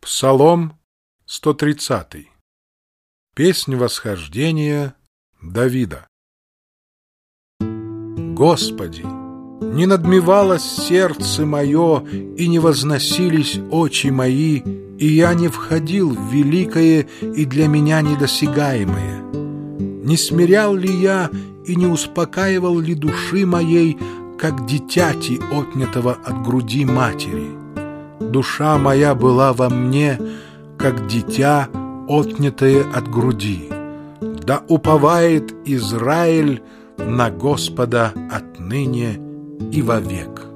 Псалом 130. Песнь восхождения Давида. Господи, не надмевалось сердце мое, и не возносились очи мои, и я не входил в великое и для меня недосягаемое. Не смирял ли я и не успокаивал ли души моей, как дитяти, отнятого от груди матери? Душа моя была во мне, как дитя, отнятое от груди. Да уповает Израиль на Господа отныне и вовек.